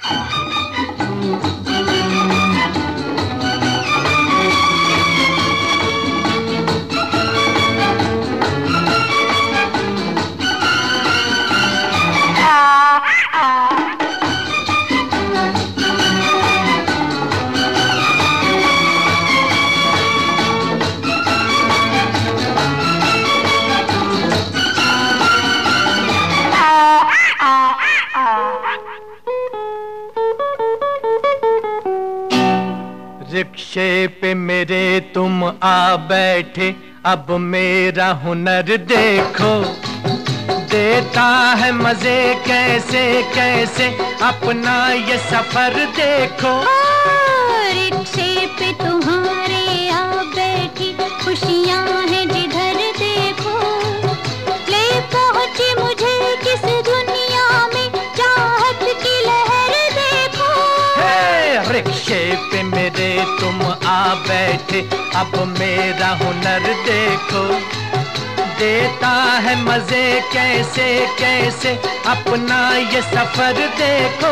रिक्शे पे मेरे तुम आ बैठे, अब मेरा हुनर देखो, देता है मजे कैसे कैसे, अपना ये सफर देखो। रिक्शे पे तुम्हारे आ बैठी, खुशियाँ हैं जिधर देखो, ले पहुँची मुझे किस दुनिया में, चाहत की लहर देखो। रिक्शे पे मेरे तुम आ बैठे, अब मेरा हुनर देखो, देता है मजे कैसे कैसे, अपना ये सफर देखो।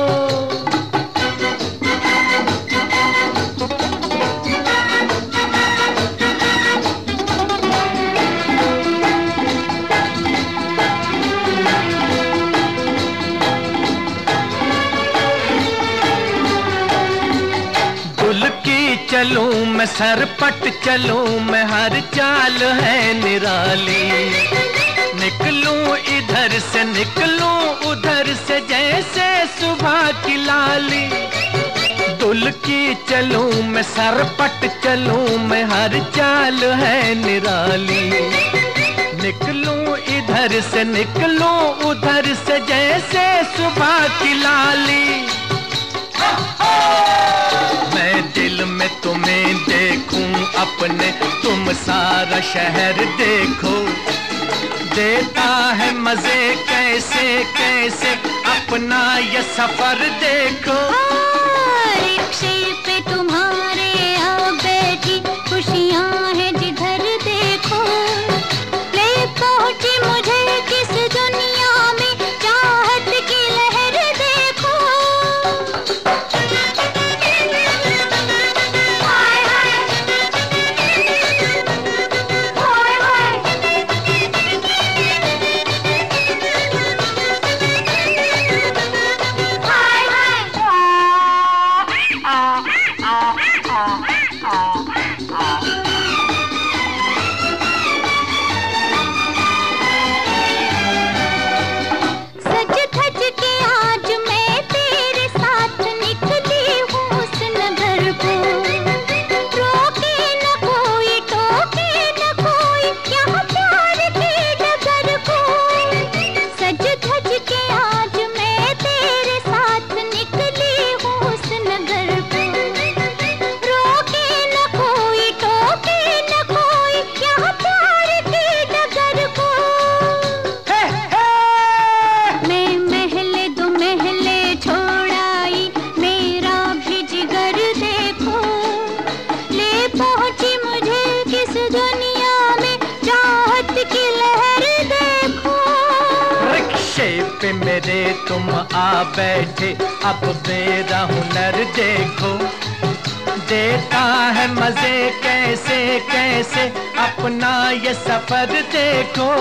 चलूं मैं सरपट चलूं मैं, हर चाल है निराली, निकलूं इधर से निकलूं उधर से, जैसे सुबह की लाली। दुल की चलूं मैं सरपट चलूं मैं, हर चाल है निराली, निकलूं इधर से निकलूं उधर से, जैसे सुबह की लाली। मैं दिल में तुम्हें देखूं अपने, तुम सारा शहर देखो, देता है मजे कैसे कैसे, अपना ये सफर देखो। रिक्शे पे तुम्हारे आ बैठी, खुशियाँ हैं जिधर देखो, ले पहुँची मुझे किस दुनिया में, चाहत की लहर देखो। पे मेरे तुम आ बैठे, अब मेरा हुनर देखो, देता है मजे कैसे कैसे, अपना ये सफर देखो।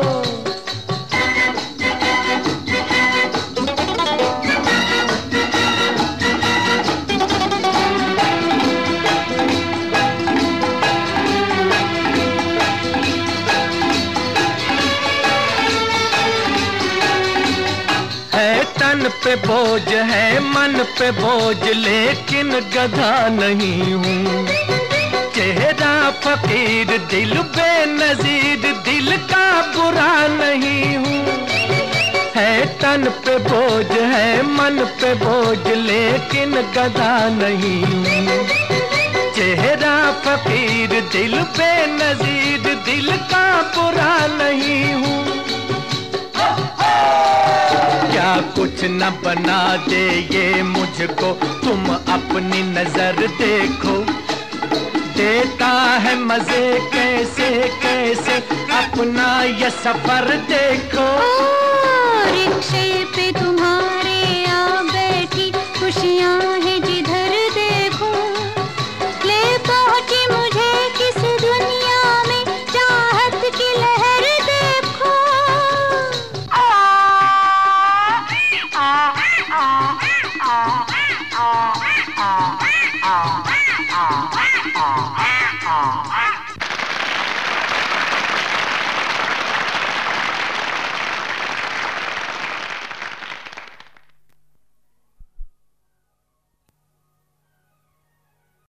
तन पे बोझ है मन पे बोझ, लेकिन गधा नहीं हूँ, चेहरा फकीर दिल बेनजीर, दिल का बुरा नहीं हूँ। है तन पे बोझ है मन पे बोझ, लेकिन गधा नहीं हूँ, चेहरा फकीर दिल बेनजीर, दिल का बुरा नहीं हूँ। क्या कुछ न बना दे ये मुझको, तुम अपनी नजर देखो, देता है मजे कैसे कैसे, अपना ये सफर देखो। रिक्शे पे तुम्हारे आ बैठी, खुशियाँ हैं जिधर देखो, ले पहुँची मुझे किस दुनिया में चाहत की लहर देखो।